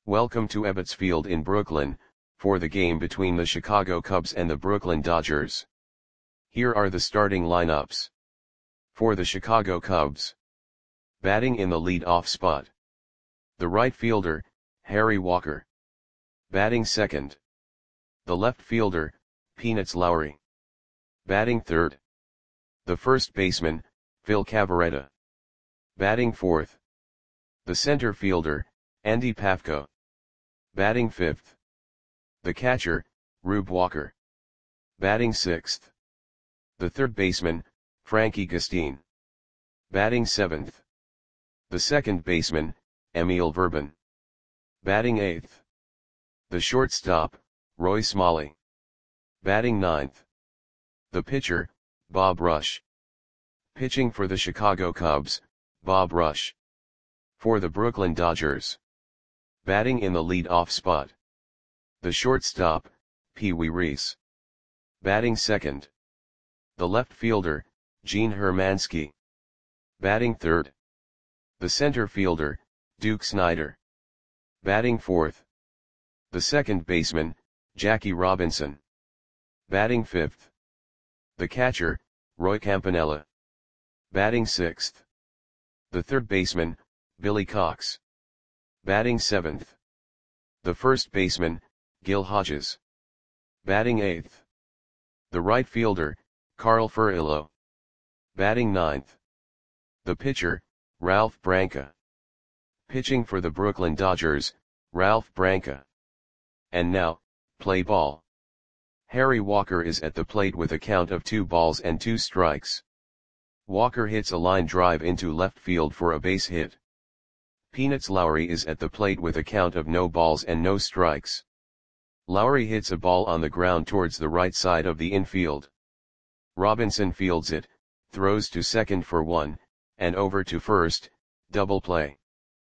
Welcome to Ebbets Field in Brooklyn, for the game between the Chicago Cubs and the Brooklyn Dodgers. Here are the starting lineups. For the Chicago Cubs. Batting in the lead-off spot. The right fielder, Harry Walker. Batting second. The left fielder, Peanuts Lowry. Batting third. The first baseman, Phil Cavarretta. Batting fourth. The center fielder, Andy Pafko. Batting fifth. The catcher, Rube Walker. Batting sixth. The third baseman, Frankie Gustin. Batting seventh. The second baseman, Emil Verban. Batting eighth. The shortstop, Roy Smalley. Batting ninth. The pitcher, Bob Rush. Pitching for the Chicago Cubs, Bob Rush. For the Brooklyn Dodgers. Batting in the lead-off spot. The shortstop, Pee Wee Reese. Batting second. The left fielder, Gene Hermansky. Batting third. The center fielder, Duke Snider. Batting fourth. The second baseman, Jackie Robinson. Batting fifth. The catcher, Roy Campanella. Batting sixth. The third baseman, Billy Cox. Batting seventh. The first baseman, Gil Hodges. Batting eighth. The right fielder, Carl Furillo. Batting ninth. The pitcher, Ralph Branca. Pitching for the Brooklyn Dodgers, Ralph Branca. And now, play ball. Harry Walker is at the plate with a count of 2-2. Walker hits a line drive into left field for a base hit. Peanuts Lowry is at the plate with a count of 0-0. Lowry hits a ball on the ground towards the right side of the infield. Robinson fields it, throws to second for 1, and over to first, double play.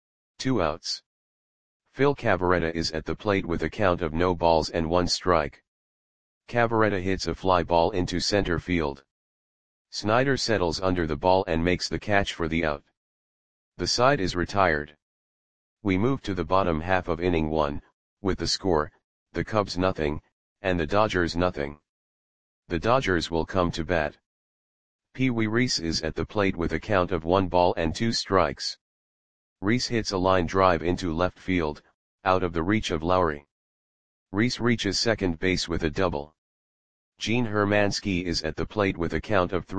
2 outs. Phil Cavarretta is at the plate with a count of 0-1. Cavarretta hits a fly ball into center field. Snider settles under the ball and makes the catch for the out. The side is retired. We move to the bottom half of inning 1, with the score, the Cubs 0, and the Dodgers 0. The Dodgers will come to bat. Pee Wee Reese is at the plate with a count of 1-2. Reese hits a line drive into left field, out of the reach of Lowry. Reese reaches second base with a double. Gene Hermansky is at the plate with a count of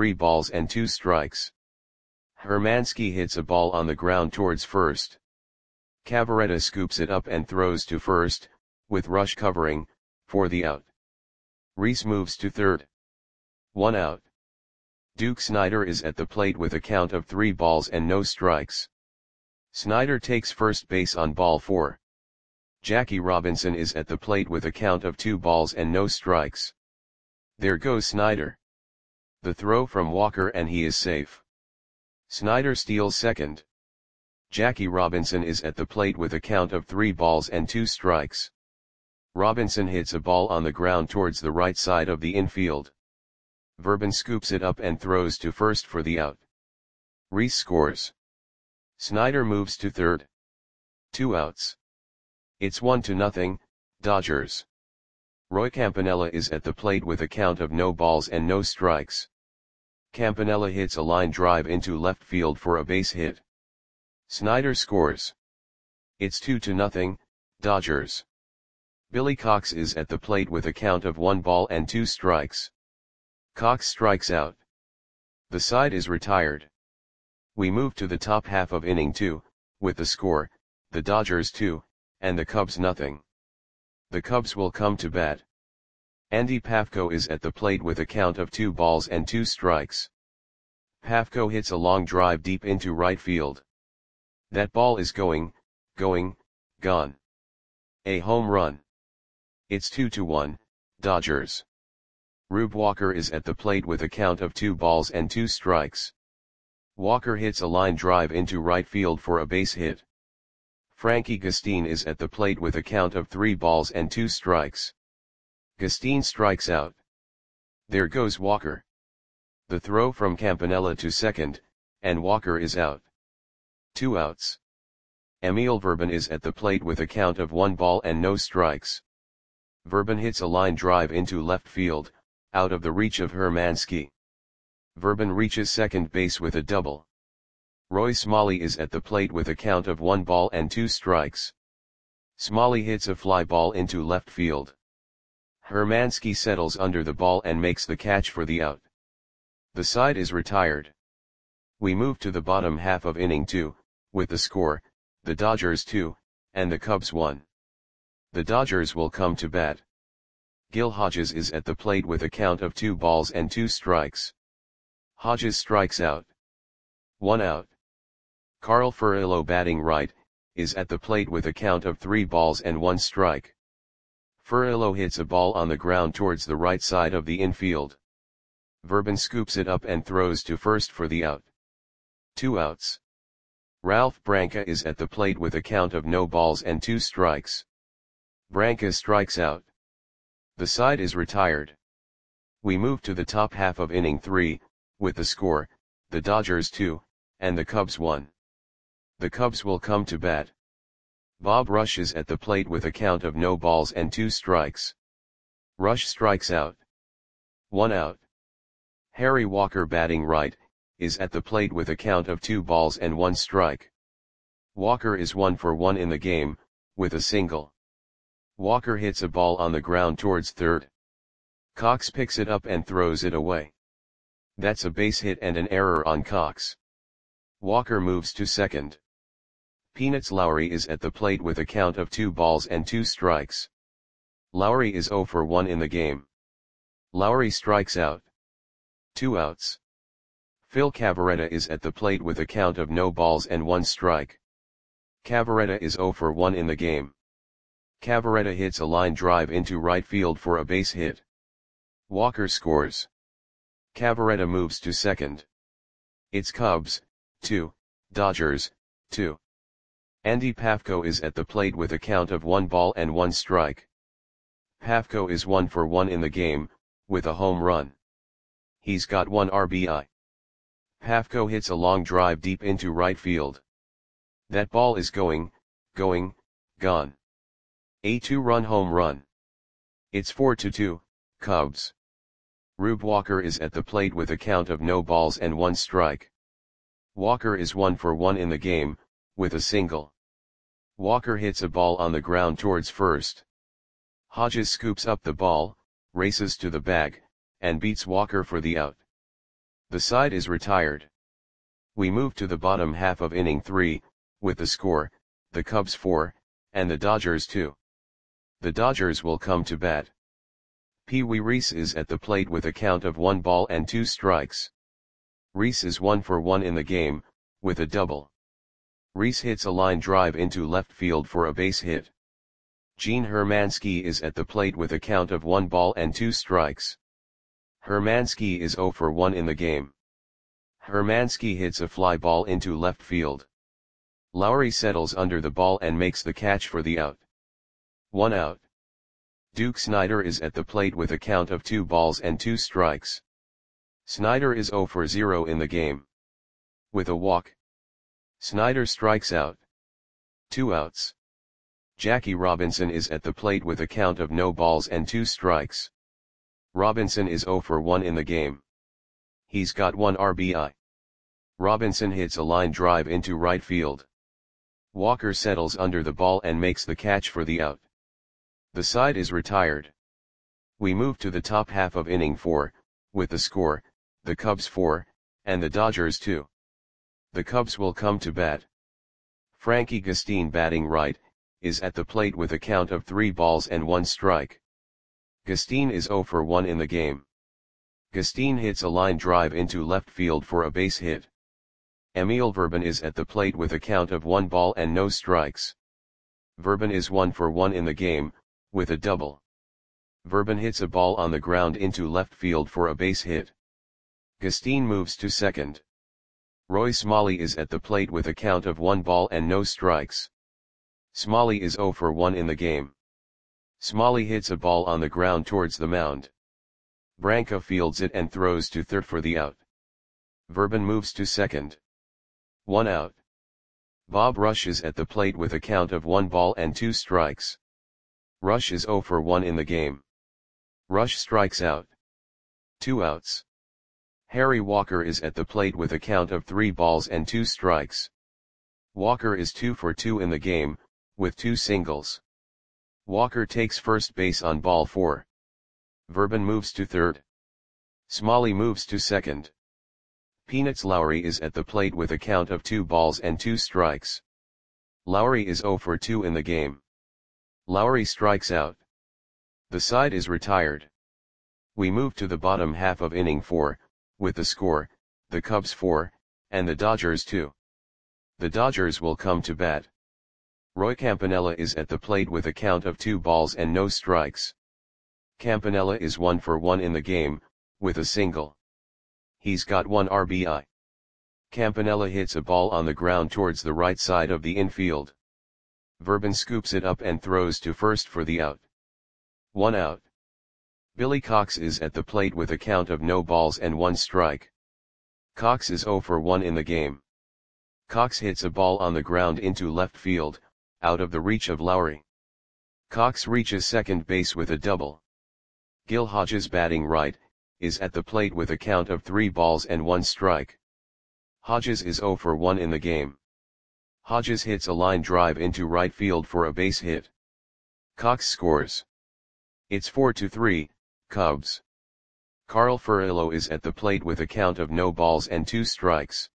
3-2. Hermansky hits a ball on the ground towards first. Cavarretta scoops it up and throws to first, with Rush covering, for the out. Reese moves to third. 1 out. Duke Snider is at the plate with a count of 3-0. Snider takes first base on ball 4. Jackie Robinson is at the plate with a count of 2-0. There goes Snider. The throw from Walker and he is safe. Snider steals second. Jackie Robinson is at the plate with a count of 3-2. Robinson hits a ball on the ground towards the right side of the infield. Verban scoops it up and throws to first for the out. Reese scores. Snider moves to third. 2 outs. It's 1-0, Dodgers. Roy Campanella is at the plate with a count of 0-0. Campanella hits a line drive into left field for a base hit. Snider scores. It's 2-0, Dodgers. Billy Cox is at the plate with a count of 1-2. Cox strikes out. The side is retired. We move to the top half of inning 2, with the score, the Dodgers 2, and the Cubs 0. The Cubs will come to bat. Andy Pafko is at the plate with a count of 2-2. Pafko hits a long drive deep into right field. That ball is going, gone. A home run. It's 2-1, Dodgers. Rube Walker is at the plate with a count of 2-2. Walker hits a line drive into right field for a base hit. Frankie Gustin is at the plate with a count of 3-2. Gustin strikes out. There goes Walker. The throw from Campanella to second, and Walker is out. 2 outs. Emil Verben is at the plate with a count of 1 ball and no strikes. Verben hits a line drive into left field, out of the reach of Hermansky. Verben reaches second base with a double. Roy Smalley is at the plate with a count of 1 ball and 2 strikes. Smalley hits a fly ball into left field. Hermansky settles under the ball and makes the catch for the out. The side is retired. We move to the bottom half of inning 2, with the score, the Dodgers 2, and the Cubs 1. The Dodgers will come to bat. Gil Hodges is at the plate with a count of 2 balls and 2 strikes. Hodges strikes out. 1 out. Carl Furillo, batting right, is at the plate with a count of 3 balls and 1 strike. Furillo hits a ball on the ground towards the right side of the infield. Verben scoops it up and throws to first for the out. 2 outs. Ralph Branca is at the plate with a count of no balls and 2 strikes. Branca strikes out. The side is retired. We move to the top half of inning 3, with the score, the Dodgers 2, and the Cubs 1. The Cubs will come to bat. Bob Rush is at the plate with a count of no balls and 2 strikes. Rush strikes out. 1 out. Harry Walker, batting right, is at the plate with a count of 2 balls and 1 strike. Walker is 1 for 1 in the game, with a single. Walker hits a ball on the ground towards third. Cox picks it up and throws it away. That's a base hit and an error on Cox. Walker moves to second. Peanuts Lowry is at the plate with a count of 2 balls and 2 strikes. Lowry is 0 for 1 in the game. Lowry strikes out. 2 outs. Phil Cavarretta is at the plate with a count of no balls and 1 strike. Cavarretta is 0 for 1 in the game. Cavarretta hits a line drive into right field for a base hit. Walker scores. Cavarretta moves to second. It's Cubs 2, Dodgers 2. Andy Pafko is at the plate with a count of 1 ball and 1 strike. Pafko is 1 for 1 in the game, with a home run. He's got 1 RBI. Pafko hits a long drive deep into right field. That ball is gone. A 2-run home run. It's 4-2, Cubs. Rube Walker is at the plate with a count of no balls and 1 strike. Walker is 1 for 1 in the game, with a single. Walker hits a ball on the ground towards first. Hodges scoops up the ball, races to the bag, and beats Walker for the out. The side is retired. We move to the bottom half of inning 3, with the score, the Cubs 4, and the Dodgers 2. The Dodgers will come to bat. Pee Wee Reese is at the plate with a count of 1 ball and 2 strikes. Reese is 1 for 1 in the game, with a double. Reese hits a line drive into left field for a base hit. Gene Hermansky is at the plate with a count of 1 ball and 2 strikes. Hermansky is 0 for 1 in the game. Hermansky hits a fly ball into left field. Lowry settles under the ball and makes the catch for the out. 1 out. Duke Snider is at the plate with a count of 2 balls and 2 strikes. Snider is 0 for 0 in the game. With a walk. Snider strikes out. 2 outs. Jackie Robinson is at the plate with a count of no balls and 2 strikes. Robinson is 0 for 1 in the game. He's got 1 RBI. Robinson hits a line drive into right field. Walker settles under the ball and makes the catch for the out. The side is retired. We move to the top half of inning 4, with the score, the Cubs 4, and the Dodgers 2. The Cubs will come to bat. Frankie Gustine, batting right, is at the plate with a count of 3 balls and 1 strike. Gustine is 0 for 1 in the game. Gustine hits a line drive into left field for a base hit. Emil Verben is at the plate with a count of 1 ball and no strikes. Verben is 1 for 1 in the game, with a double. Verben hits a ball on the ground into left field for a base hit. Gustine moves to second. Roy Smalley is at the plate with a count of 1 ball and no strikes. Smalley is 0 for 1 in the game. Smalley hits a ball on the ground towards the mound. Branca fields it and throws to third for the out. Verben moves to second. 1 out. Bob Rush is at the plate with a count of 1 ball and 2 strikes. Rush is 0 for 1 in the game. Rush strikes out. 2 outs. Harry Walker is at the plate with a count of 3 balls and 2 strikes. Walker is 2 for 2 in the game, with 2 singles. Walker takes first base on ball 4. Verban moves to third. Smalley moves to second. Peanuts Lowry is at the plate with a count of 2 balls and 2 strikes. Lowry is 0 for 2 in the game. Lowry strikes out. The side is retired. We move to the bottom half of inning 4, with the score, the Cubs 4, and the Dodgers 2. The Dodgers will come to bat. Roy Campanella is at the plate with a count of 2 balls and no strikes. Campanella is 1 for 1 in the game, with a single. He's got 1 RBI. Campanella hits a ball on the ground towards the right side of the infield. Verban scoops it up and throws to first for the out. 1 out. Billy Cox is at the plate with a count of no balls and 1 strike. Cox is 0 for 1 in the game. Cox hits a ball on the ground into left field, out of the reach of Lowry. Cox reaches second base with a double. Gil Hodges, batting right, is at the plate with a count of 3 balls and 1 strike. Hodges is 0 for 1 in the game. Hodges hits a line drive into right field for a base hit. Cox scores. It's 4-3, Cubs. Carl Furillo is at the plate with a count of no balls and 2 strikes.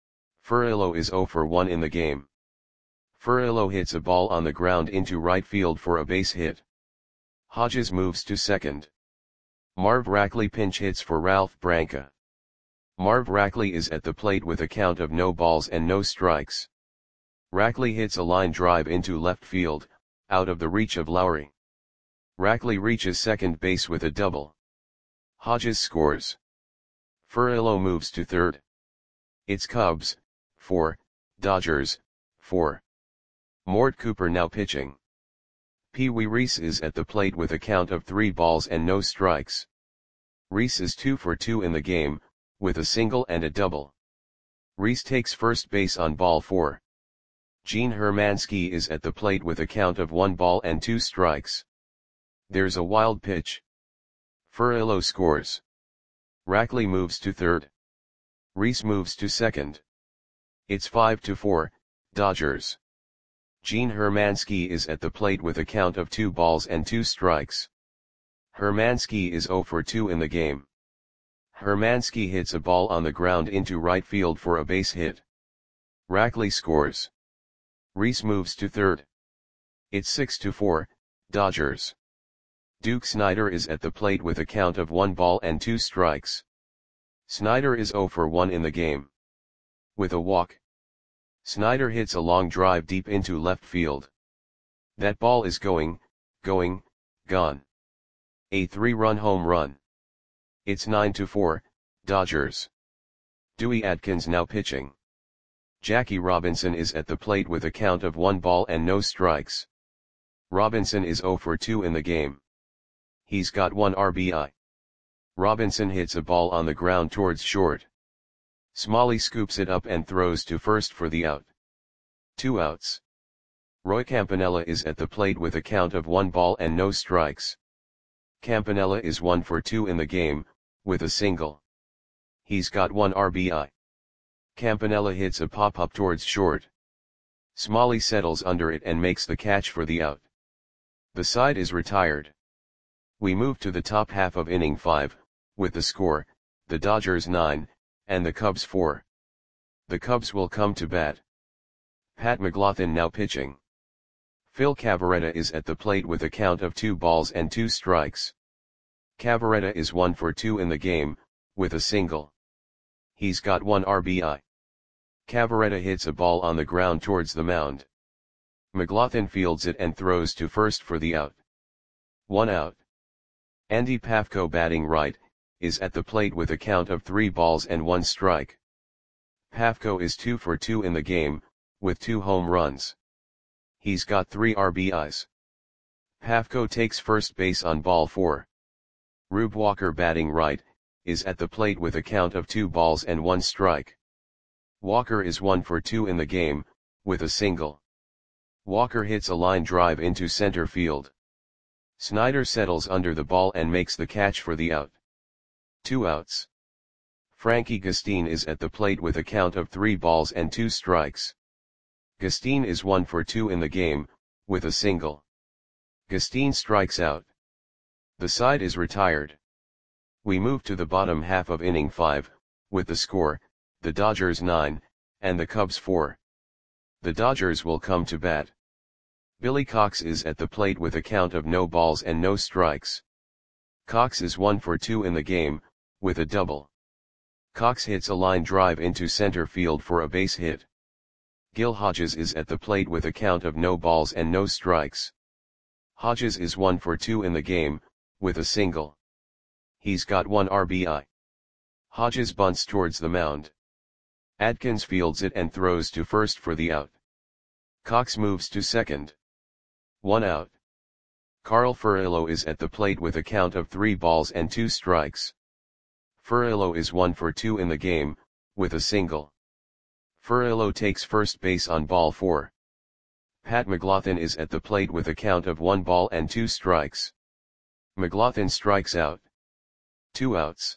Furillo is 0 for 1 in the game. Furillo hits a ball on the ground into right field for a base hit. Hodges moves to second. Marv Rackley pinch hits for Ralph Branca. Marv Rackley is at the plate with a count of no balls and no strikes. Rackley hits a line drive into left field, out of the reach of Lowry. Rackley reaches second base with a double. Hodges scores. Furillo moves to third. It's Cubs 4, Dodgers 4. Mort Cooper now pitching. Pee Wee Reese is at the plate with a count of 3 balls and no strikes. Reese is 2 for 2 in the game, with a single and a double. Reese takes first base on ball 4. Gene Hermansky is at the plate with a count of 1 ball and 2 strikes. There's a wild pitch. Furillo scores. Rackley moves to third. Reese moves to second. It's 5-4, Dodgers. Gene Hermansky is at the plate with a count of 2 balls and 2 strikes. Hermansky is 0 for 2 in the game. Hermansky hits a ball on the ground into right field for a base hit. Rackley scores. Reese moves to third. It's 6-4, Dodgers. Duke Snider is at the plate with a count of 1 ball and 2 strikes. Snider is 0 for 1 in the game. With a walk. Snider hits a long drive deep into left field. That ball is gone. A 3-run home run. It's 9-4, Dodgers. Dewey Atkins now pitching. Jackie Robinson is at the plate with a count of 1 ball and no strikes. Robinson is 0 for 2 in the game. He's got 1 RBI. Robinson hits a ball on the ground towards short. Smalley scoops it up and throws to first for the out. 2 outs. Roy Campanella is at the plate with a count of 1 ball and no strikes. Campanella is 1 for 2 in the game, with a single. He's got 1 RBI. Campanella hits a pop-up towards short. Smalley settles under it and makes the catch for the out. The side is retired. We move to the top half of inning 5, with the score, the Dodgers 9, and the Cubs 4. The Cubs will come to bat. Pat McLaughlin now pitching. Phil Cavarretta is at the plate with a count of 2 balls and 2 strikes. Cavarretta is 1 for 2 in the game, with a single. He's got 1 RBI. Cavarretta hits a ball on the ground towards the mound. McLaughlin fields it and throws to first for the out. 1 out. Andy Pafko, batting right, is at the plate with a count of 3 balls and 1 strike. Pafko is 2 for 2 in the game, with 2 home runs. He's got 3 RBIs. Pafko takes first base on ball 4. Rube Walker, batting right, is at the plate with a count of 2 balls and 1 strike. Walker is 1 for 2 in the game, with a single. Walker hits a line drive into center field. Snyder settles under the ball and makes the catch for the out. 2 outs. Frankie Gustin is at the plate with a count of 3 balls and 2 strikes. Gustin is 1 for 2 in the game, with a single. Gustin strikes out. The side is retired. We move to the bottom half of inning 5, with the score, the Dodgers 9, and the Cubs 4. The Dodgers will come to bat. Billy Cox is at the plate with a count of no balls and no strikes. Cox is 1 for 2 in the game, with a double. Cox hits a line drive into center field for a base hit. Gil Hodges is at the plate with a count of no balls and no strikes. Hodges is 1 for 2 in the game, with a single. He's got 1 RBI. Hodges bunts towards the mound. Adkins fields it and throws to first for the out. Cox moves to second. 1 out. Carl Furillo is at the plate with a count of 3 balls and 2 strikes. Furillo is 1 for 2 in the game, with a single. Furillo takes first base on ball 4. Pat McLaughlin is at the plate with a count of 1 ball and 2 strikes. McLaughlin strikes out. 2 outs.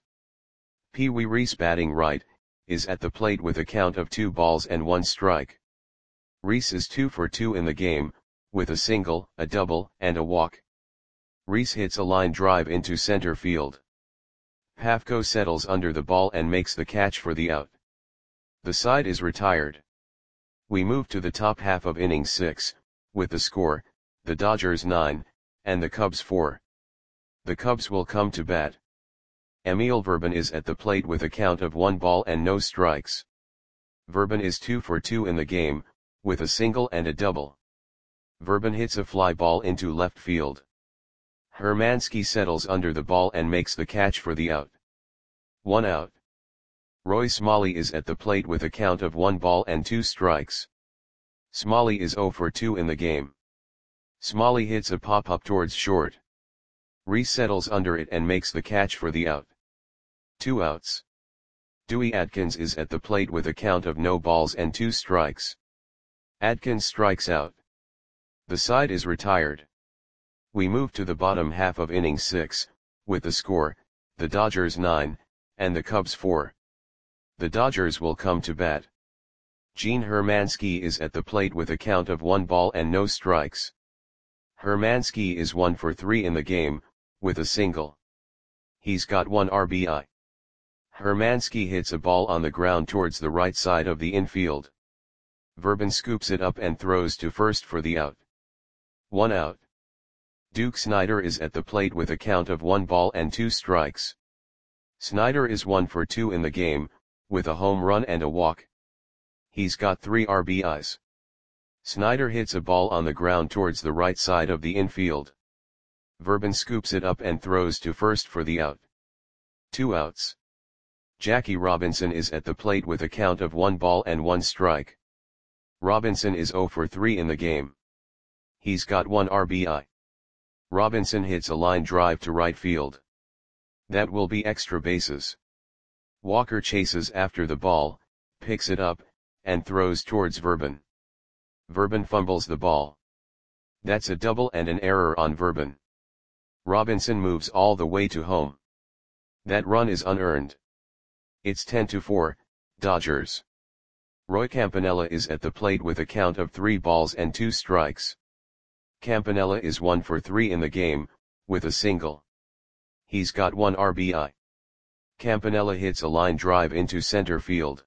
Pee Wee Reese batting right, is at the plate with a count of 2 balls and 1 strike. Reese is 2 for 2 in the game, with a single, a double, and a walk. Reese hits a line drive into center field. Pafko settles under the ball and makes the catch for the out. The side is retired. We move to the top half of inning 6, with the score, the Dodgers 9, and the Cubs 4. The Cubs will come to bat. Emil Verban is at the plate with a count of 1 ball and no strikes. Verban is 2 for 2 in the game, with a single and a double. Verban hits a fly ball into left field. Hermansky settles under the ball and makes the catch for the out. 1 out. Roy Smalley is at the plate with a count of 1 ball and 2 strikes. Smalley is 0 for 2 in the game. Smalley hits a pop-up towards short. Reese settles under it and makes the catch for the out. 2 outs. Dewey Adkins is at the plate with a count of no balls and 2 strikes. Adkins strikes out. The side is retired. We move to the bottom half of inning 6, with the score, the Dodgers 9, and the Cubs 4. The Dodgers will come to bat. Gene Hermansky is at the plate with a count of 1 ball and no strikes. Hermansky is 1 for 3 in the game, with a single. He's got 1 RBI. Hermansky hits a ball on the ground towards the right side of the infield. Verban scoops it up and throws to first for the out. 1 out. Duke Snider is at the plate with a count of 1 ball and 2 strikes. Snider is 1 for 2 in the game, with a home run and a walk. He's got 3 RBIs. Snider hits a ball on the ground towards the right side of the infield. Verban scoops it up and throws to first for the out. 2 outs. Jackie Robinson is at the plate with a count of 1 ball and 1 strike. Robinson is 0 for 3 in the game. He's got 1 RBI. Robinson hits a line drive to right field. That will be extra bases. Walker chases after the ball, picks it up, and throws towards Verban. Verban fumbles the ball. That's a double and an error on Verban. Robinson moves all the way to home. That run is unearned. It's 10-4, Dodgers. Roy Campanella is at the plate with a count of 3 balls and 2 strikes. Campanella is 1 for 3 in the game, with a single. He's got 1 RBI. Campanella hits a line drive into center field.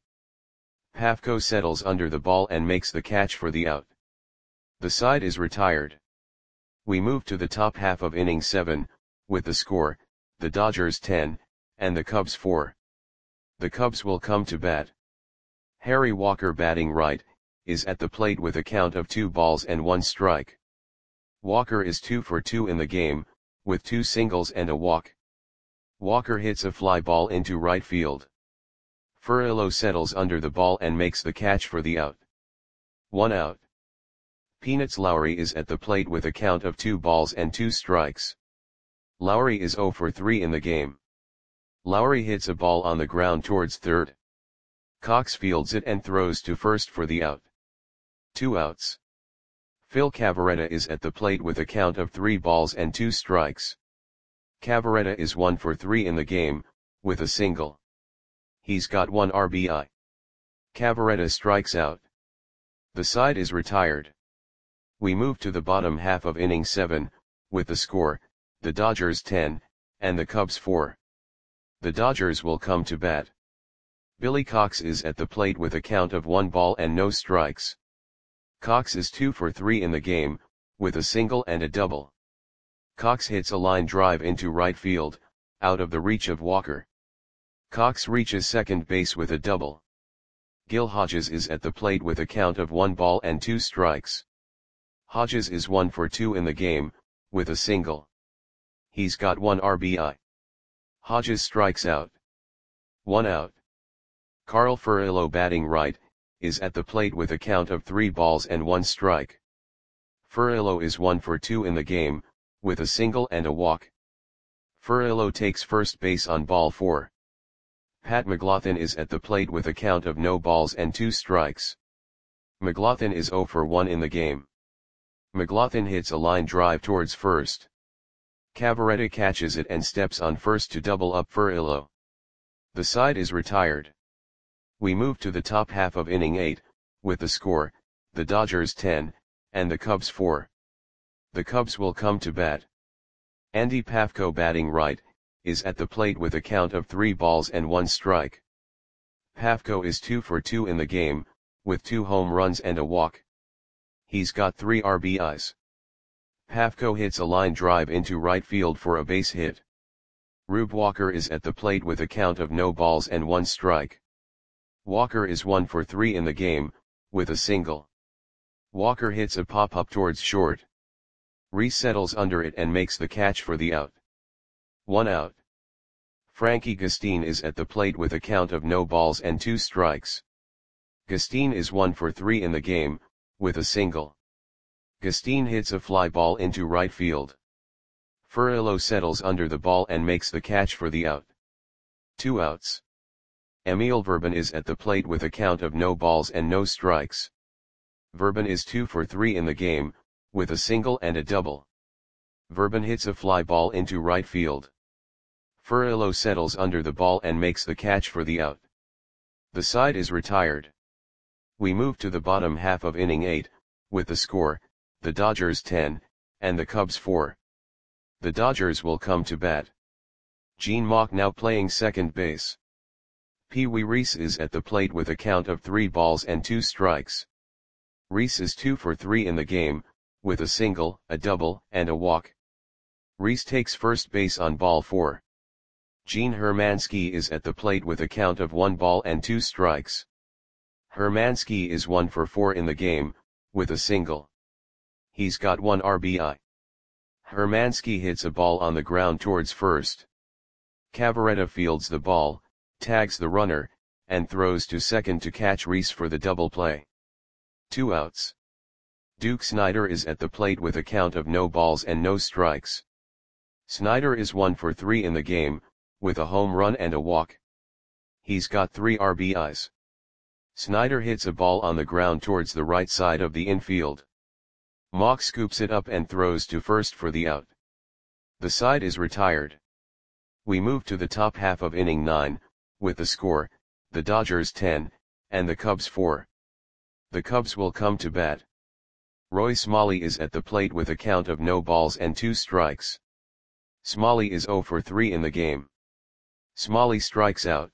Pafko settles under the ball and makes the catch for the out. The side is retired. We move to the top half of inning 7, with the score, the Dodgers 10, and the Cubs 4. The Cubs will come to bat. Harry Walker batting right, is at the plate with a count of 2 balls and 1 strike. Walker is 2 for 2 in the game, with 2 singles and a walk. Walker hits a fly ball into right field. Furillo settles under the ball and makes the catch for the out. 1 out. Peanuts Lowry is at the plate with a count of 2 balls and 2 strikes. Lowry is 0 for 3 in the game. Lowry hits a ball on the ground towards third. Cox fields it and throws to first for the out. 2 outs. Phil Cavarretta is at the plate with a count of 3 balls and 2 strikes. Cavarretta is 1 for 3 in the game, with a single. He's got 1 RBI. Cavarretta strikes out. The side is retired. We move to the bottom half of inning 7, with the score, the Dodgers 10, and the Cubs 4. The Dodgers will come to bat. Billy Cox is at the plate with a count of 1 ball and no strikes. Cox is 2 for 3 in the game, with a single and a double. Cox hits a line drive into right field, out of the reach of Walker. Cox reaches second base with a double. Gil Hodges is at the plate with a count of 1 ball and 2 strikes. Hodges is 1 for 2 in the game, with a single. He's got 1 RBI. Hodges strikes out. 1 out. Carl Furillo, batting right, is at the plate with a count of 3 balls and 1 strike. Furillo is 1 for 2 in the game, with a single and a walk. Furillo takes first base on ball 4. Pat McLaughlin is at the plate with a count of no balls and 2 strikes. McLaughlin is 0 for 1 in the game. McLaughlin hits a line drive towards first. Cavarretta catches it and steps on first to double up Furillo. The side is retired. We move to the top half of inning 8, with the score, the Dodgers 10, and the Cubs 4. The Cubs will come to bat. Andy Pafko, batting right, is at the plate with a count of 3 balls and 1 strike. Pafko is 2 for 2 in the game, with 2 home runs and a walk. He's got 3 RBIs. Pafko hits a line drive into right field for a base hit. Rube Walker is at the plate with a count of no balls and 1 strike. Walker is 1 for 3 in the game, with a single. Walker hits a pop-up towards short. Reese settles under it and makes the catch for the out. 1 out. Frankie Gustin is at the plate with a count of no balls and 2 strikes. Gustin is 1 for 3 in the game, with a single. Gustin hits a fly ball into right field. Furillo settles under the ball and makes the catch for the out. 2 outs. Emil Verban is at the plate with a count of no balls and no strikes. Verban is 2 for 3 in the game, with a single and a double. Verban hits a fly ball into right field. Furillo settles under the ball and makes the catch for the out. The side is retired. We move to the bottom half of inning 8, with the score, the Dodgers 10, and the Cubs 4. The Dodgers will come to bat. Gene Mauch now playing second base. Pee Wee Reese is at the plate with a count of 3 balls and 2 strikes. Reese is 2 for 3 in the game, with a single, a double, and a walk. Reese takes first base on ball 4. Gene Hermansky is at the plate with a count of 1 ball and 2 strikes. Hermansky is 1 for 4 in the game, with a single. He's got 1 RBI. Hermansky hits a ball on the ground towards first. Cavarretta fields the ball, tags the runner, and throws to second to catch Reese for the double play. 2 outs. Duke Snider is at the plate with a count of no balls and no strikes. Snider is 1 for 3 in the game, with a home run and a walk. He's got 3 RBIs. Snider hits a ball on the ground towards the right side of the infield. Mauch scoops it up and throws to first for the out. The side is retired. We move to the top half of inning 9, with the score, the Dodgers 10, and the Cubs 4. The Cubs will come to bat. Roy Smalley is at the plate with a count of no balls and 2 strikes. Smalley is 0 for 3 in the game. Smalley strikes out.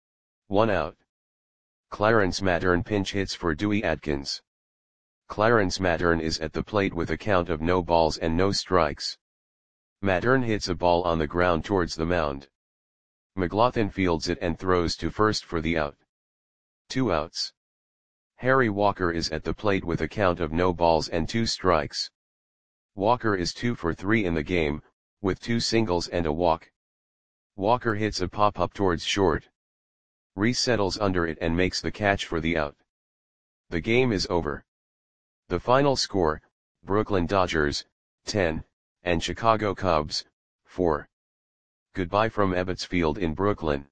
1 out. Clarence Mattern pinch hits for Dewey Atkins. Clarence Mattern is at the plate with a count of no balls and no strikes. Mattern hits a ball on the ground towards the mound. McLaughlin fields it and throws to first for the out. 2 outs. Harry Walker is at the plate with a count of no balls and 2 strikes. Walker is 2 for 3 in the game, with 2 singles and a walk. Walker hits a pop-up towards short. Reese settles under it and makes the catch for the out. The game is over. The final score, Brooklyn Dodgers, 10, and Chicago Cubs, 4. Goodbye from Ebbets Field in Brooklyn.